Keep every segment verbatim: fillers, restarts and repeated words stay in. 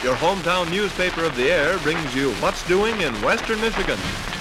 your hometown newspaper of the air brings you what's doing in Western Michigan.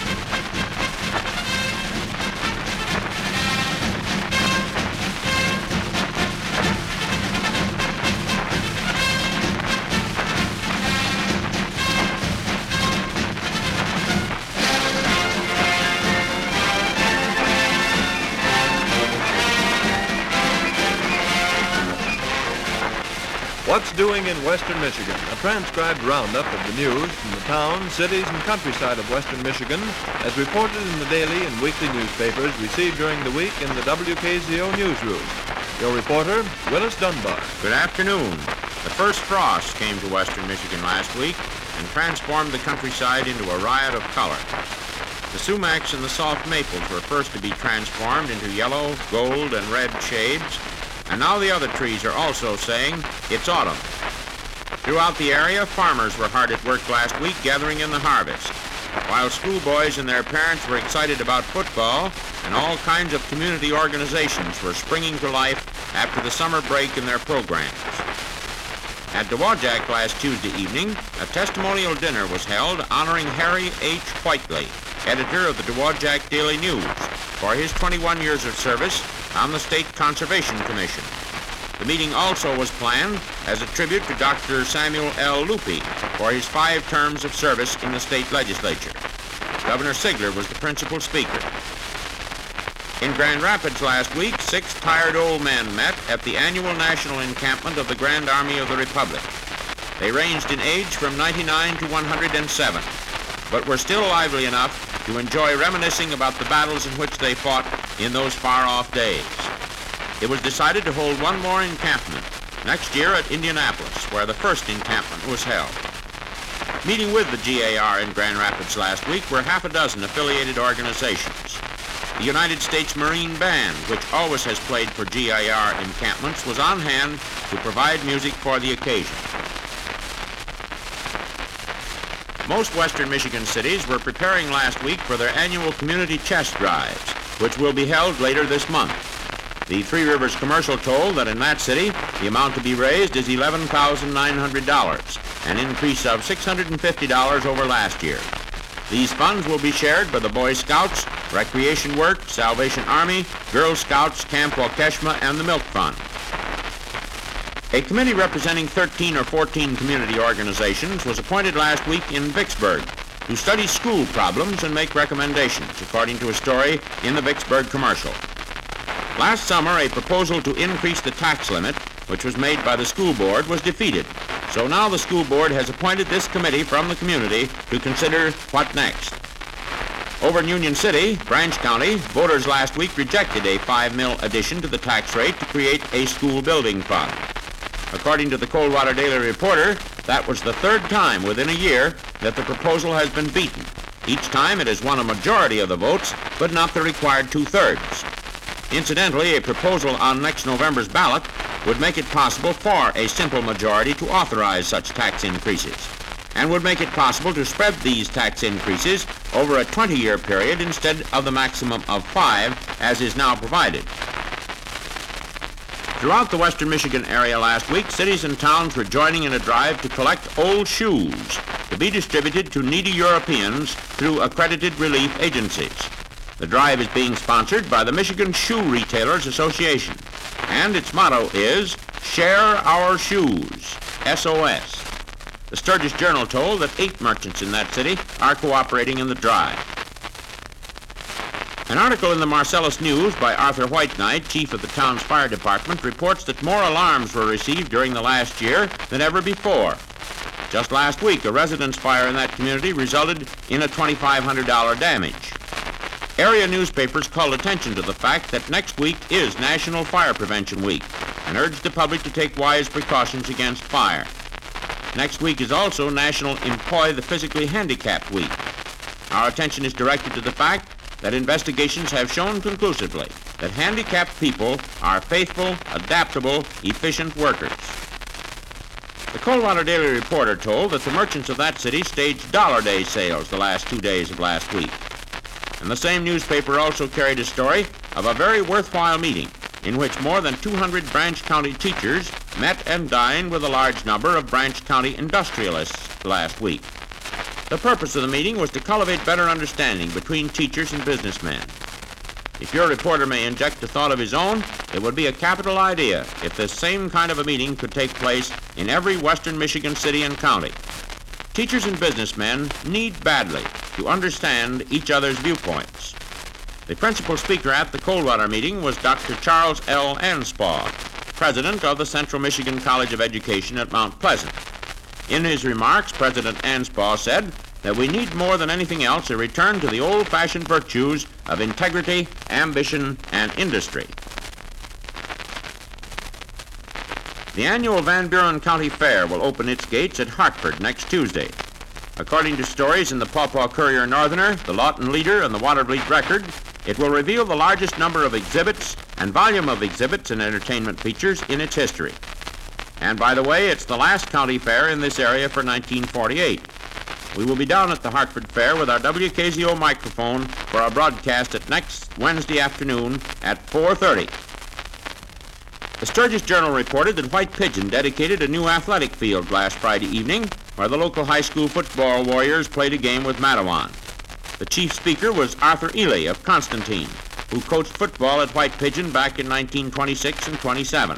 What's Doing in Western Michigan, a transcribed roundup of the news from the towns, cities, and countryside of Western Michigan, as reported in the daily and weekly newspapers received during the week in the W K Z O newsroom. Your reporter, Willis Dunbar. Good afternoon. The first frost came to Western Michigan last week and transformed the countryside into a riot of color. The sumacs and the soft maples were first to be transformed into yellow, gold, and red shades, and now the other trees are also saying, it's autumn. Throughout the area, farmers were hard at work last week gathering in the harvest, while schoolboys and their parents were excited about football, and all kinds of community organizations were springing to life after the summer break in their programs. At Dowagiac last Tuesday evening, a testimonial dinner was held honoring Harry H. Whiteley, editor of the Dowagiac Daily News, for his twenty-one years of service on the State Conservation Commission. The meeting also was planned as a tribute to Doctor Samuel L. Lupe for his five terms of service in the state legislature. Governor Sigler was the principal speaker. In Grand Rapids last week, six tired old men met at the annual national encampment of the Grand Army of the Republic. They ranged in age from ninety-nine to one hundred seven, but were still lively enough to enjoy reminiscing about the battles in which they fought in those far-off days. It was decided to hold one more encampment next year at Indianapolis, where the first encampment was held. Meeting with the G A R in Grand Rapids last week were half a dozen affiliated organizations. The United States Marine Band, which always has played for G A R encampments, was on hand to provide music for the occasion. Most Western Michigan cities were preparing last week for their annual community chest drives, which will be held later this month. The Three Rivers Commercial told that in that city, the amount to be raised is eleven thousand nine hundred dollars, an increase of six hundred fifty dollars over last year. These funds will be shared by the Boy Scouts, Recreation Work, Salvation Army, Girl Scouts, Camp Waukeshma, and the Milk Fund. A committee representing thirteen or fourteen community organizations was appointed last week in Vicksburg to study school problems and make recommendations, according to a story in the Vicksburg Commercial. Last summer, a proposal to increase the tax limit, which was made by the school board, was defeated. So now the school board has appointed this committee from the community to consider what next. Over in Union City, Branch County, voters last week rejected a five mil addition to the tax rate to create a school building fund. According to the Coldwater Daily Reporter, that was the third time within a year that the proposal has been beaten. Each time it has won a majority of the votes, but not the required two-thirds. Incidentally, a proposal on next November's ballot would make it possible for a simple majority to authorize such tax increases, and would make it possible to spread these tax increases over a twenty-year period instead of the maximum of five, as is now provided. Throughout the Western Michigan area last week, cities and towns were joining in a drive to collect old shoes to be distributed to needy Europeans through accredited relief agencies. The drive is being sponsored by the Michigan Shoe Retailers Association, and its motto is, Share Our Shoes, S O S. The Sturgis Journal told that eight merchants in that city are cooperating in the drive. An article in the Marcellus News by Arthur Whiteknight, chief of the town's fire department, reports that more alarms were received during the last year than ever before. Just last week, a residence fire in that community resulted in a twenty-five hundred dollars damage. Area newspapers called attention to the fact that next week is National Fire Prevention Week and urged the public to take wise precautions against fire. Next week is also National Employ the Physically Handicapped Week. Our attention is directed to the fact that investigations have shown conclusively that handicapped people are faithful, adaptable, efficient workers. The Coldwater Daily Reporter told that the merchants of that city staged Dollar Day sales the last two days of last week. And the same newspaper also carried a story of a very worthwhile meeting in which more than two hundred Branch County teachers met and dined with a large number of Branch County industrialists last week. The purpose of the meeting was to cultivate better understanding between teachers and businessmen. If your reporter may inject a thought of his own, it would be a capital idea if this same kind of a meeting could take place in every western Michigan city and county. Teachers and businessmen need badly to understand each other's viewpoints. The principal speaker at the Coldwater meeting was Doctor Charles L. Anspaugh, president of the Central Michigan College of Education at Mount Pleasant. In his remarks, President Anspaugh said that we need more than anything else a return to the old-fashioned virtues of integrity, ambition, and industry. The annual Van Buren County Fair will open its gates at Hartford next Tuesday. According to stories in the Paw Paw Courier Northerner, the Lawton Leader, and the Watervliet Record, it will reveal the largest number of exhibits and volume of exhibits and entertainment features in its history. And by the way, it's the last county fair in this area for nineteen forty-eight. We will be down at the Hartford Fair with our W K Z O microphone for our broadcast at next Wednesday afternoon at four thirty. The Sturgis Journal reported that White Pigeon dedicated a new athletic field last Friday evening where the local high school football Warriors played a game with Matawan. The chief speaker was Arthur Ely of Constantine, who coached football at White Pigeon back in nineteen twenty-six and twenty-seven.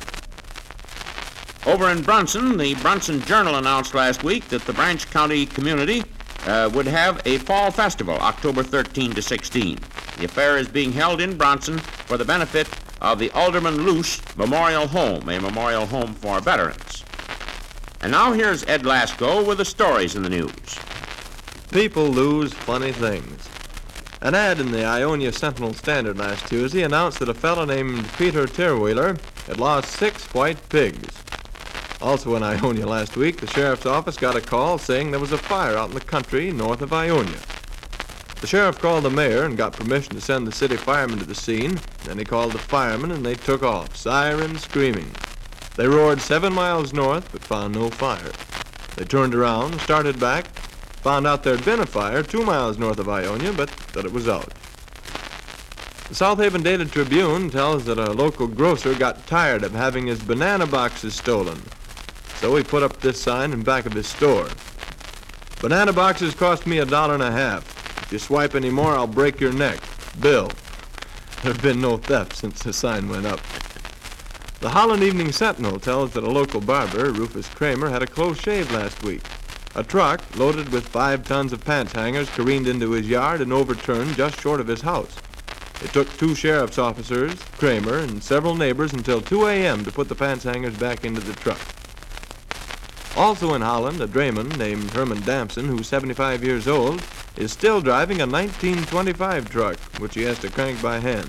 Over in Brunson, the Brunson Journal announced last week that the Branch County community uh, would have a fall festival October thirteenth to sixteenth. The affair is being held in Brunson for the benefit of the Alderman Luce Memorial Home, a memorial home for veterans. And now here's Ed Lasko with the stories in the news. People lose funny things. An ad in the Ionia Sentinel Standard last Tuesday announced that a fellow named Peter Terwheeler had lost six white pigs. Also in Ionia last week, the sheriff's office got a call saying there was a fire out in the country north of Ionia. The sheriff called the mayor and got permission to send the city firemen to the scene. Then he called the firemen and they took off, siren screaming. They roared seven miles north but found no fire. They turned around, started back, found out there'd been a fire two miles north of Ionia, but that it was out. The South Haven Daily Tribune tells that a local grocer got tired of having his banana boxes stolen. So he put up this sign in back of his store. Banana boxes cost me a dollar and a half. If you swipe any more, I'll break your neck. Bill. There have been no thefts since the sign went up. The Holland Evening Sentinel tells that a local barber, Rufus Kramer, had a close shave last week. A truck loaded with five tons of pants hangers careened into his yard and overturned just short of his house. It took two sheriff's officers, Kramer, and several neighbors until two a.m. to put the pants hangers back into the truck. Also in Holland, a drayman named Herman Damson, who's seventy-five years old, is still driving a nineteen twenty-five truck, which he has to crank by hand.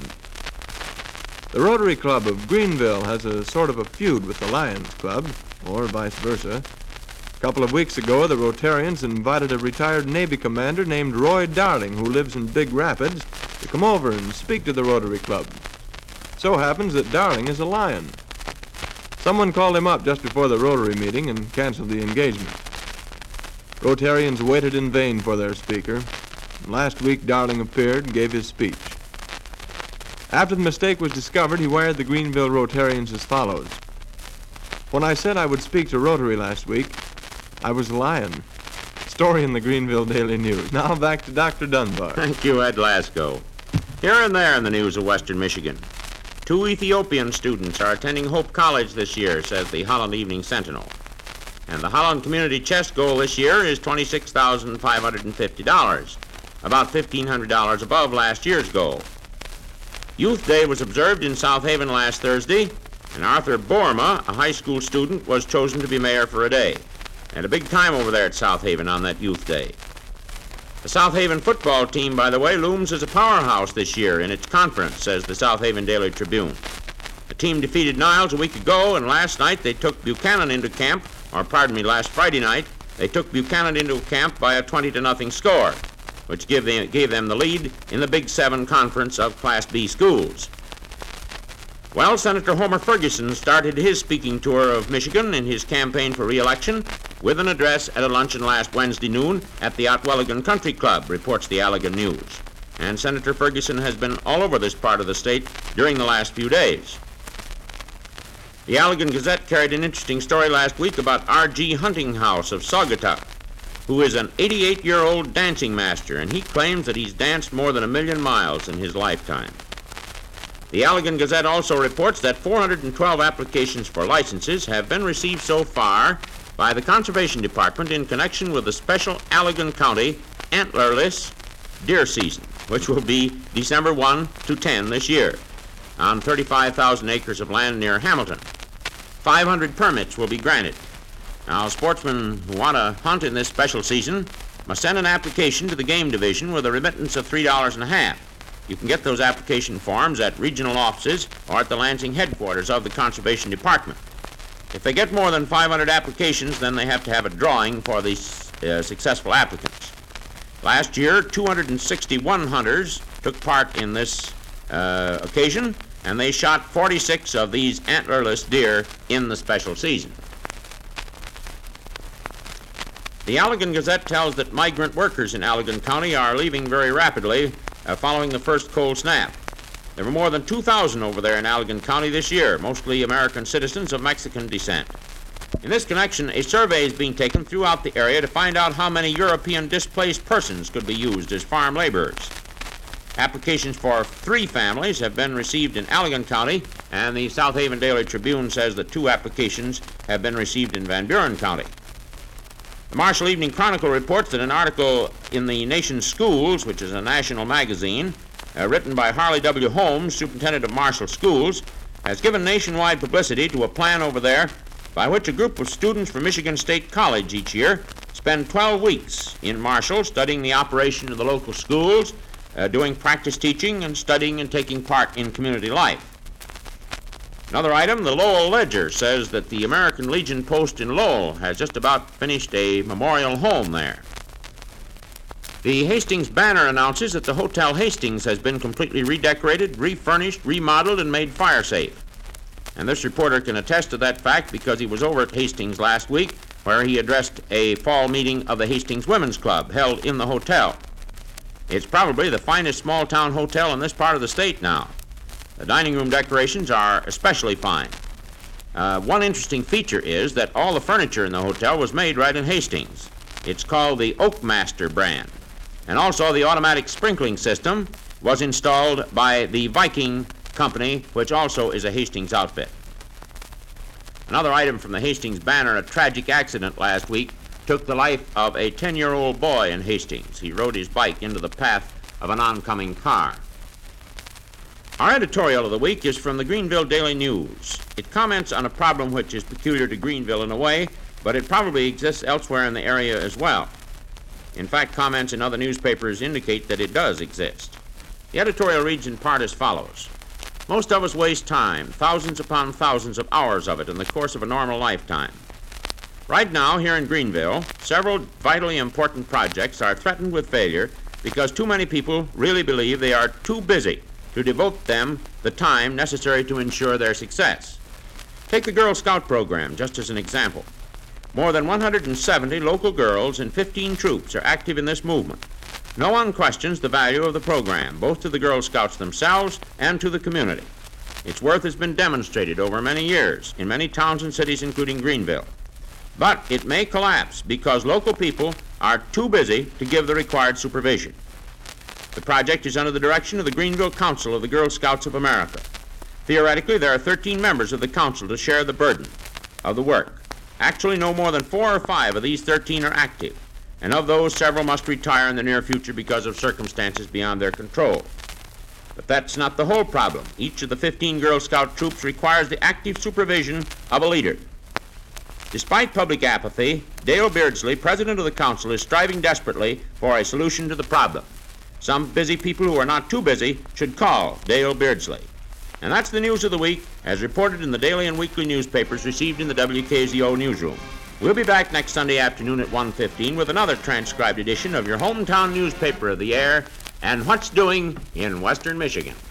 The Rotary Club of Greenville has a sort of a feud with the Lions Club, or vice versa. A couple of weeks ago, the Rotarians invited a retired Navy commander named Roy Darling, who lives in Big Rapids, to come over and speak to the Rotary Club. So happens that Darling is a Lion. Someone called him up just before the Rotary meeting and canceled the engagement. Rotarians waited in vain for their speaker. Last week, Darling appeared and gave his speech. After the mistake was discovered, he wired the Greenville Rotarians as follows. When I said I would speak to Rotary last week, I was a lion. Story in the Greenville Daily News. Now back to Doctor Dunbar. Thank you, Ed Lasko. Here and there in the news of Western Michigan. Two Ethiopian students are attending Hope College this year, says the Holland Evening Sentinel. And the Holland Community Chest goal this year is twenty-six thousand five hundred fifty dollars, about fifteen hundred dollars above last year's goal. Youth Day was observed in South Haven last Thursday, and Arthur Borma, a high school student, was chosen to be mayor for a day. And a big time over there at South Haven on that Youth Day. The South Haven football team, by the way, looms as a powerhouse this year in its conference, says the South Haven Daily Tribune. The team defeated Niles a week ago, and last night they took Buchanan into camp, or pardon me, last Friday night, they took Buchanan into camp by a twenty to nothing score, which gave them, gave them the lead in the Big Seven Conference of Class B schools. Well, Senator Homer Ferguson started his speaking tour of Michigan in his campaign for re-election with an address at a luncheon last Wednesday noon at the Otwelligan Country Club, reports the Allegan News. And Senator Ferguson has been all over this part of the state during the last few days. The Allegan Gazette carried an interesting story last week about R G Huntinghouse of Saugatuck, who is an eighty-eight-year-old dancing master, and he claims that he's danced more than a million miles in his lifetime. The Allegan Gazette also reports that four hundred twelve applications for licenses have been received so far by the Conservation Department in connection with the special Allegan County antlerless deer season, which will be December first to tenth this year on thirty-five thousand acres of land near Hamilton. five hundred permits will be granted. Now, sportsmen who want to hunt in this special season must send an application to the Game Division with a remittance of three dollars and a half. You can get those application forms at regional offices or at the Lansing headquarters of the Conservation Department. If they get more than five hundred applications, then they have to have a drawing for the uh, successful applicants. Last year, two hundred sixty-one hunters took part in this uh, occasion, and they shot forty-six of these antlerless deer in the special season. The Allegan Gazette tells that migrant workers in Allegan County are leaving very rapidly uh, following the first cold snap. There were more than two thousand over there in Allegan County this year, mostly American citizens of Mexican descent. In this connection, a survey is being taken throughout the area to find out how many European displaced persons could be used as farm laborers. Applications for three families have been received in Allegan County, and the South Haven Daily Tribune says that two applications have been received in Van Buren County. The Marshall Evening Chronicle reports that an article in the Nation's Schools, which is a national magazine, uh, written by Harley W. Holmes, superintendent of Marshall Schools, has given nationwide publicity to a plan over there by which a group of students from Michigan State College each year spend twelve weeks in Marshall studying the operation of the local schools, uh, doing practice teaching, and studying and taking part in community life. Another item, the Lowell Ledger says that the American Legion post in Lowell has just about finished a memorial home there. The Hastings Banner announces that the Hotel Hastings has been completely redecorated, refurnished, remodeled, and made fire safe. And this reporter can attest to that fact because he was over at Hastings last week, where he addressed a fall meeting of the Hastings Women's Club held in the hotel. It's probably the finest small-town hotel in this part of the state now. The dining room decorations are especially fine. Uh, one interesting feature is that all the furniture in the hotel was made right in Hastings. It's called the Oakmaster brand. And also the automatic sprinkling system was installed by the Viking Company, which also is a Hastings outfit. Another item from the Hastings Banner, a tragic accident last week took the life of a ten-year-old boy in Hastings. He rode his bike into the path of an oncoming car. Our editorial of the week is from the Greenville Daily News. It comments on a problem which is peculiar to Greenville in a way, but it probably exists elsewhere in the area as well. In fact, comments in other newspapers indicate that it does exist. The editorial reads in part as follows. Most of us waste time, thousands upon thousands of hours of it in the course of a normal lifetime. Right now, here in Greenville, several vitally important projects are threatened with failure because too many people really believe they are too busy to devote them the time necessary to ensure their success. Take the Girl Scout program just as an example. More than one hundred seventy local girls and fifteen troops are active in this movement. No one questions the value of the program, both to the Girl Scouts themselves and to the community. Its worth has been demonstrated over many years in many towns and cities, including Greenville. But it may collapse because local people are too busy to give the required supervision. The project is under the direction of the Greenville Council of the Girl Scouts of America. Theoretically, there are thirteen members of the council to share the burden of the work. Actually, no more than four or five of these thirteen are active, and of those, several must retire in the near future because of circumstances beyond their control. But that's not the whole problem. Each of the fifteen Girl Scout troops requires the active supervision of a leader. Despite public apathy, Dale Beardsley, president of the council, is striving desperately for a solution to the problem. Some busy people who are not too busy should call Dale Beardsley. And that's the news of the week, as reported in the daily and weekly newspapers received in the W K Z O newsroom. We'll be back next Sunday afternoon at one fifteen with another transcribed edition of your hometown newspaper of the air and what's doing in Western Michigan.